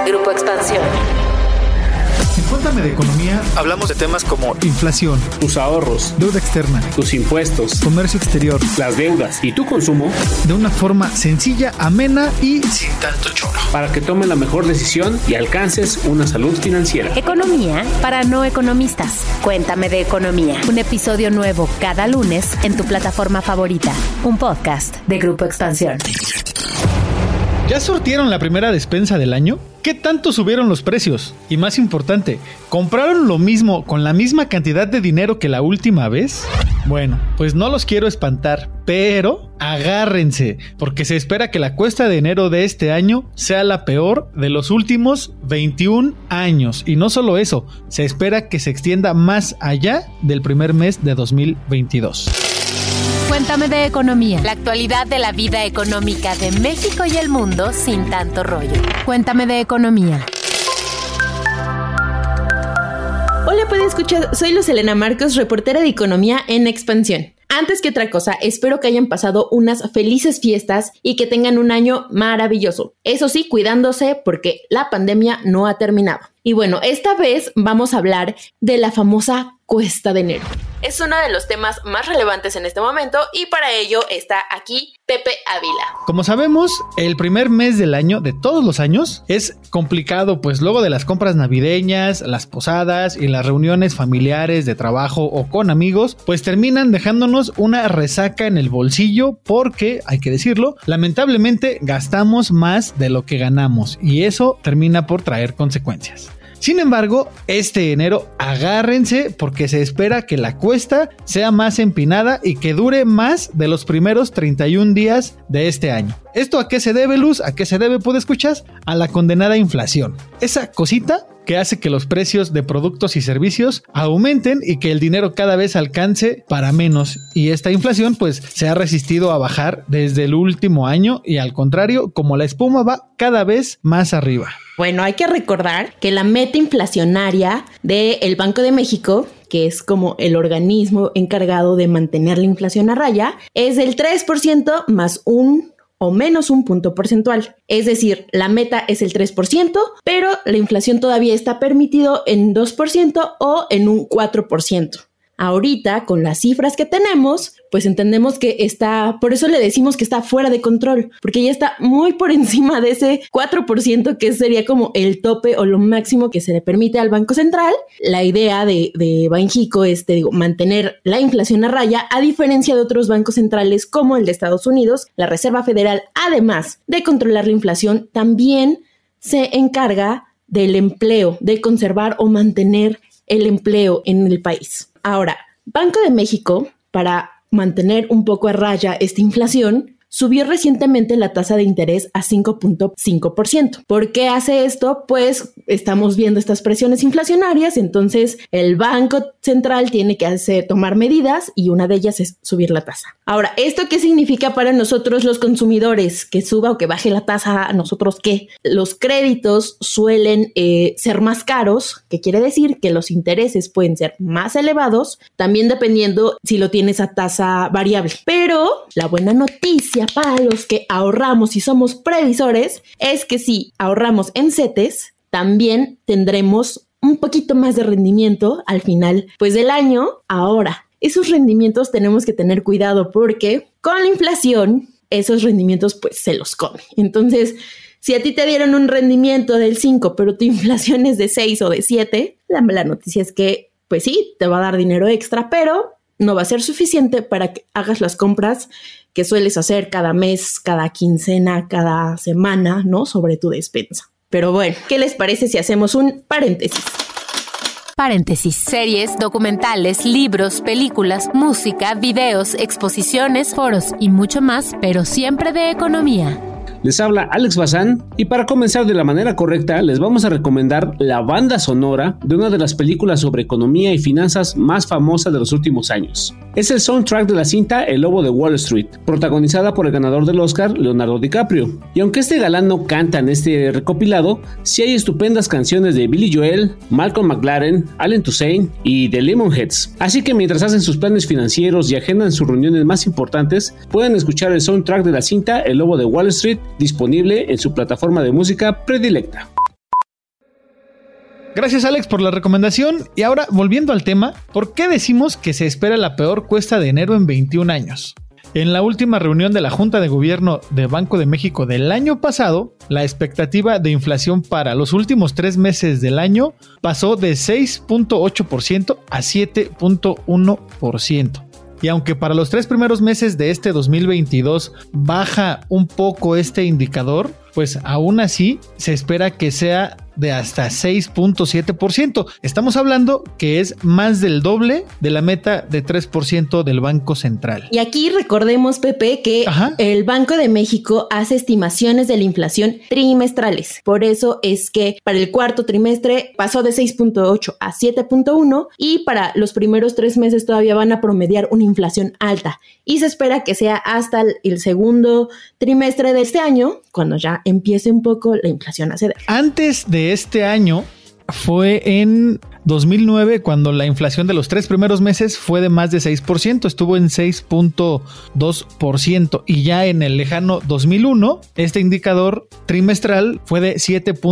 Grupo Expansión. En Cuéntame de Economía hablamos de temas como inflación, tus ahorros, deuda externa, tus impuestos, comercio exterior, las deudas y tu consumo de una forma sencilla, amena y sin tanto choro, para que tomes la mejor decisión y alcances una salud financiera. Economía para no economistas. Cuéntame de Economía. Un episodio nuevo cada lunes en tu plataforma favorita. Un podcast de Grupo Expansión. ¿Ya surtieron la primera despensa del año? ¿Qué tanto subieron los precios? Y más importante, ¿compraron lo mismo con la misma cantidad de dinero que la última vez? Bueno, pues no los quiero espantar, pero agárrense, porque se espera que la cuesta de enero de este año sea la peor de los últimos 21 años. Y no solo eso, se espera que se extienda más allá del primer mes de 2022. Cuéntame de Economía. La actualidad de la vida económica de México y el mundo sin tanto rollo. Cuéntame de Economía. Hola, pueden escuchar. Soy Luz Helena Marcos, reportera de Economía en Expansión. Antes que otra cosa, espero que hayan pasado unas felices fiestas y que tengan un año maravilloso. Eso sí, cuidándose porque la pandemia no ha terminado. Y bueno, esta vez vamos a hablar de la famosa cuesta de enero. Es uno de los temas más relevantes en este momento y para ello está aquí Pepe Ávila. Como sabemos, el primer mes del año, de todos los años, es complicado, pues luego de las compras navideñas, las posadas y las reuniones familiares de trabajo o con amigos, pues terminan dejándonos una resaca en el bolsillo porque, hay que decirlo, lamentablemente gastamos más de lo que ganamos y eso termina por traer consecuencias. Sin embargo, este enero agárrense porque se espera que la cuesta sea más empinada y que dure más de los primeros 31 días de este año. ¿Esto a qué se debe, Luz? ¿A qué se debe, escuchas? A la condenada inflación. Esa cosita que hace que los precios de productos y servicios aumenten y que el dinero cada vez alcance para menos. Y esta inflación pues se ha resistido a bajar desde el último año y al contrario, como la espuma va cada vez más arriba. Bueno, hay que recordar que la meta inflacionaria del Banco de México, que es como el organismo encargado de mantener la inflación a raya, es del 3% más un o menos un punto porcentual. Es decir, la meta es el 3%, pero la inflación todavía está permitido en 2% o en un 4%. Ahorita, con las cifras que tenemos, pues entendemos que está, por eso le decimos que está fuera de control, porque ya está muy por encima de ese 4% que sería como el tope o lo máximo que se le permite al Banco Central. La idea de Banxico es, mantener la inflación a raya, a diferencia de otros bancos centrales como el de Estados Unidos. La Reserva Federal, además de controlar la inflación, también se encarga del empleo, de conservar o mantener el empleo en el país. Ahora, Banco de México, para mantener un poco a raya esta inflación, subió recientemente la tasa de interés a 5.5%. ¿Por qué hace esto? Pues estamos viendo estas presiones inflacionarias, entonces el Banco Central tiene que tomar medidas y una de ellas es subir la tasa. Ahora, ¿esto qué significa para nosotros los consumidores? ¿Que suba o que baje la tasa? ¿A nosotros qué? Los créditos suelen ser más caros, que quiere decir que los intereses pueden ser más elevados, también dependiendo si lo tienes a tasa variable. Pero la buena noticia para los que ahorramos y somos previsores es que si ahorramos en CETES, también tendremos un poquito más de rendimiento al final pues del año. Ahora, esos rendimientos tenemos que tener cuidado porque con la inflación esos rendimientos pues se los come. Entonces, si a ti te dieron un rendimiento del 5 pero tu inflación es de 6 o de 7, la mala noticia es que pues sí, te va a dar dinero extra, pero no va a ser suficiente para que hagas las compras que sueles hacer cada mes, cada quincena, cada semana, ¿no? Sobre tu despensa. Pero bueno, ¿qué les parece si hacemos un paréntesis? Paréntesis. Series, documentales, libros, películas, música, videos, exposiciones, foros y mucho más, pero siempre de economía. Les habla Alex Bazán y para comenzar de la manera correcta les vamos a recomendar la banda sonora de una de las películas sobre economía y finanzas más famosas de los últimos años. Es el soundtrack de la cinta El Lobo de Wall Street, protagonizada por el ganador del Oscar, Leonardo DiCaprio. Y aunque este galán no canta en este recopilado, sí hay estupendas canciones de Billy Joel, Malcolm McLaren, Allen Toussaint y The Lemonheads. Así que mientras hacen sus planes financieros y agendan sus reuniones más importantes, pueden escuchar el soundtrack de la cinta El Lobo de Wall Street, disponible en su plataforma de música predilecta. Gracias, Alex, por la recomendación. Y ahora, volviendo al tema, ¿por qué decimos que se espera la peor cuesta de enero en 21 años? En la última reunión de la Junta de Gobierno de Banco de México del año pasado, la expectativa de inflación para los últimos 3 meses del año pasó de 6.8% a 7.1%. Y aunque para los 3 primeros meses de este 2022 baja un poco este indicador, pues aún así se espera que sea de hasta 6.7%. Estamos hablando que es más del doble de la meta de 3% del Banco Central. Y aquí recordemos, Pepe, que el Banco de México hace estimaciones de la inflación trimestrales. Por eso es que para el cuarto trimestre pasó de 6.8 a 7.1 y para los primeros 3 meses todavía van a promediar una inflación alta. Y se espera que sea hasta el segundo trimestre de este año, cuando ya empiece un poco la inflación a ceder. Antes de este año fue en 2009 cuando la inflación de los 3 primeros meses fue de más de 6%, estuvo en 6.2%, y ya en el lejano 2001 este indicador trimestral fue de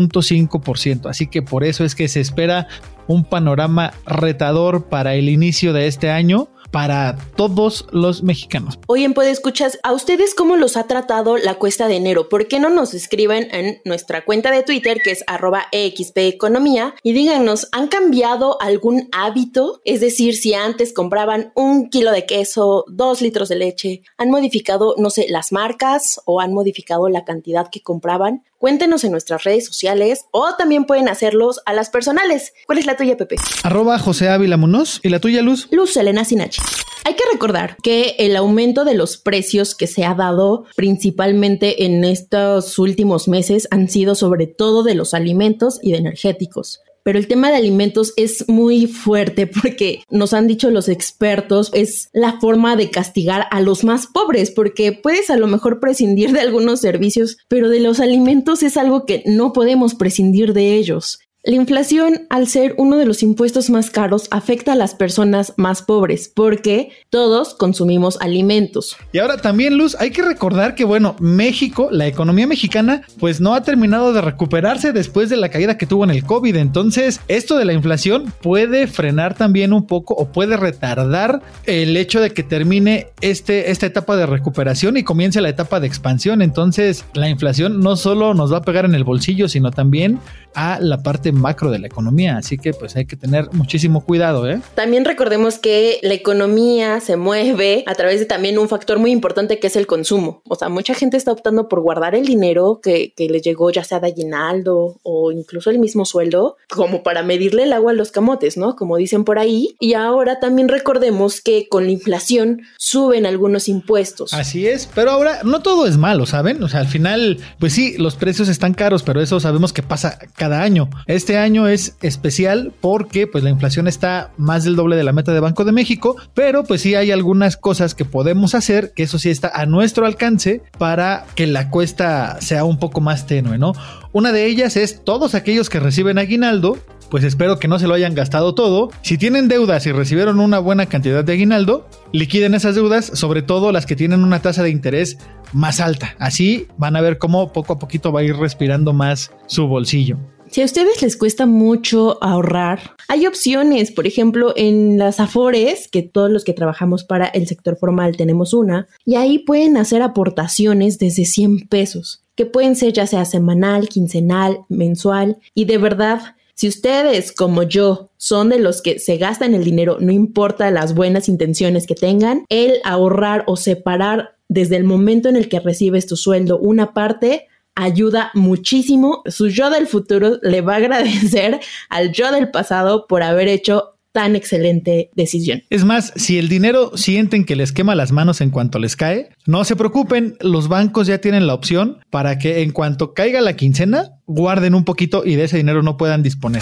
7.5%, así que por eso es que se espera un panorama retador para el inicio de este año para todos los mexicanos. Oye, en Podescuchas, ¿a ustedes cómo los ha tratado la cuesta de enero? ¿Por qué no nos escriben en nuestra cuenta de Twitter, que es @EXPEconomía, y díganos, ¿han cambiado algún hábito? Es decir, si antes compraban 1 kilo de queso, 2 litros de leche, ¿han modificado, no sé, las marcas o han modificado la cantidad que compraban? Cuéntenos en nuestras redes sociales o también pueden hacerlos a las personales. ¿Cuál es la tuya, Pepe? @José Ávila Munoz. ¿Y la tuya, Luz? Luz Elena Sinachi. Hay que recordar que el aumento de los precios que se ha dado principalmente en estos últimos meses han sido sobre todo de los alimentos y de energéticos. Pero el tema de alimentos es muy fuerte porque nos han dicho los expertos, es la forma de castigar a los más pobres, porque puedes a lo mejor prescindir de algunos servicios, pero de los alimentos es algo que no podemos prescindir de ellos. La inflación, al ser uno de los impuestos más caros, afecta a las personas más pobres porque todos consumimos alimentos. Y ahora también, Luz, hay que recordar que, bueno, México, la economía mexicana, pues no ha terminado de recuperarse después de la caída que tuvo en el COVID. Entonces, esto de la inflación puede frenar también un poco o puede retardar el hecho de que termine esta etapa de recuperación y comience la etapa de expansión. Entonces, la inflación no solo nos va a pegar en el bolsillo, sino también a la parte macro de la economía, así que pues hay que tener muchísimo cuidado, ¿eh? También recordemos que la economía se mueve a través de también un factor muy importante que es el consumo. O sea, mucha gente está optando por guardar el dinero que les llegó, ya sea de aguinaldo o incluso el mismo sueldo, como para medirle el agua a los camotes, ¿no? Como dicen por ahí. Y ahora también recordemos que con la inflación suben algunos impuestos. Así es, pero ahora no todo es malo, ¿saben? O sea, al final, pues sí, los precios están caros, pero eso sabemos que pasa cada año. Este año es especial porque pues la inflación está más del doble de la meta de Banco de México, pero pues sí hay algunas cosas que podemos hacer, que eso sí está a nuestro alcance para que la cuesta sea un poco más tenue, ¿no? Una de ellas es todos aquellos que reciben aguinaldo, pues espero que no se lo hayan gastado todo. Si tienen deudas y recibieron una buena cantidad de aguinaldo, liquiden esas deudas, sobre todo las que tienen una tasa de interés más alta. Así van a ver cómo poco a poquito va a ir respirando más su bolsillo. Si a ustedes les cuesta mucho ahorrar, hay opciones. Por ejemplo, en las Afores, que todos los que trabajamos para el sector formal tenemos una, y ahí pueden hacer aportaciones desde 100 pesos, que pueden ser ya sea semanal, quincenal, mensual, y de verdad, si ustedes, como yo, son de los que se gastan el dinero, no importa las buenas intenciones que tengan, el ahorrar o separar desde el momento en el que recibes tu sueldo una parte ayuda muchísimo. Su yo del futuro le va a agradecer al yo del pasado por haber hecho tan excelente decisión. Es más, si el dinero sienten que les quema las manos en cuanto les cae, no se preocupen, los bancos ya tienen la opción para que en cuanto caiga la quincena, guarden un poquito y de ese dinero no puedan disponer.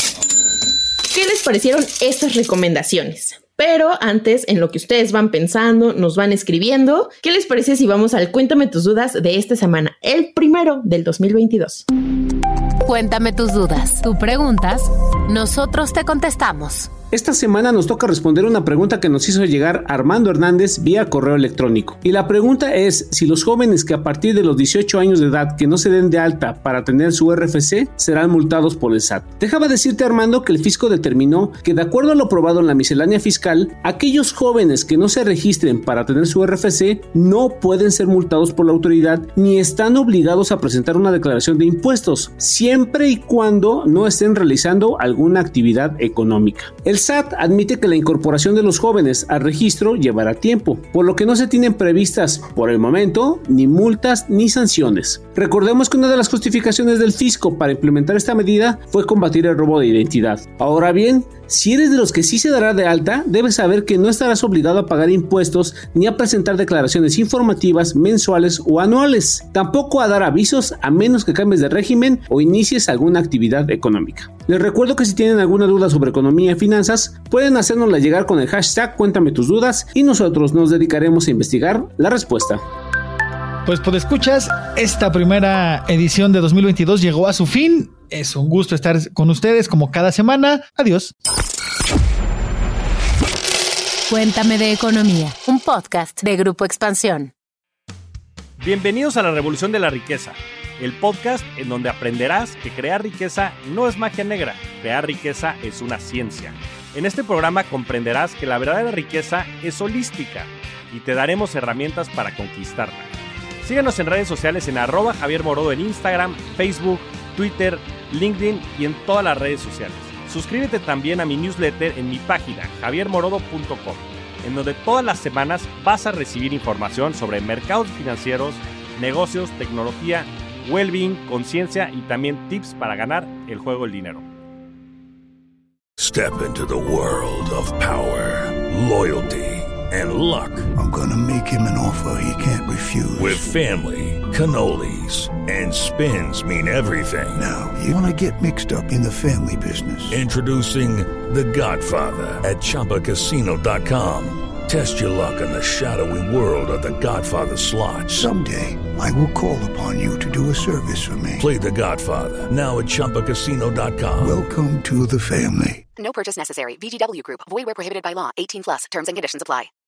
¿Qué les parecieron estas recomendaciones? Pero antes, en lo que ustedes van pensando, nos van escribiendo, ¿qué les parece si vamos al Cuéntame tus dudas de esta semana, el primero del 2022? Cuéntame tus dudas. Tú preguntas, nosotros te contestamos. Esta semana nos toca responder una pregunta que nos hizo llegar Armando Hernández vía correo electrónico. Y la pregunta es si los jóvenes que a partir de los 18 años de edad que no se den de alta para tener su RFC serán multados por el SAT. Déjame decirte, Armando, que el fisco determinó que de acuerdo a lo aprobado en la miscelánea fiscal, aquellos jóvenes que no se registren para tener su RFC no pueden ser multados por la autoridad ni están obligados a presentar una declaración de impuestos, siempre y cuando no estén realizando alguna actividad económica. El SAT admite que la incorporación de los jóvenes al registro llevará tiempo, por lo que no se tienen previstas, por el momento, ni multas ni sanciones. Recordemos que una de las justificaciones del fisco para implementar esta medida fue combatir el robo de identidad. Ahora bien, si eres de los que sí se dará de alta, debes saber que no estarás obligado a pagar impuestos ni a presentar declaraciones informativas mensuales o anuales, tampoco a dar avisos a menos que cambies de régimen o inicies alguna actividad económica. Les recuerdo que si tienen alguna duda sobre economía y finanzas, pueden hacérnosla llegar con el hashtag Cuéntame tus dudas y nosotros nos dedicaremos a investigar la respuesta. Pues escuchas, esta primera edición de 2022 llegó a su fin. Es un gusto estar con ustedes como cada semana. Adiós. Cuéntame de economía, un podcast de Grupo Expansión. Bienvenidos a la Revolución de la Riqueza, el podcast en donde aprenderás que crear riqueza no es magia negra, crear riqueza es una ciencia. En este programa comprenderás que la verdadera riqueza es holística y te daremos herramientas para conquistarla. Síguenos en redes sociales en @JavierMorodo en Instagram, Facebook, Twitter, LinkedIn y en todas las redes sociales. Suscríbete también a mi newsletter en mi página javiermorodo.com, en donde todas las semanas vas a recibir información sobre mercados financieros, negocios, tecnología, well-being, conciencia y también tips para ganar el juego del dinero. Step into the world of power, loyalty, and luck. I'm gonna make him an offer he can't refuse. With family, cannolis, and spins mean everything. Now, you wanna get mixed up in the family business. Introducing The Godfather at ChumbaCasino.com. Test your luck in the shadowy world of The Godfather slot. Someday, I will call upon you to do a service for me. Play The Godfather, now at ChumbaCasino.com. Welcome to the family. No purchase necessary. VGW Group. Void where prohibited by law. 18+. Terms and conditions apply.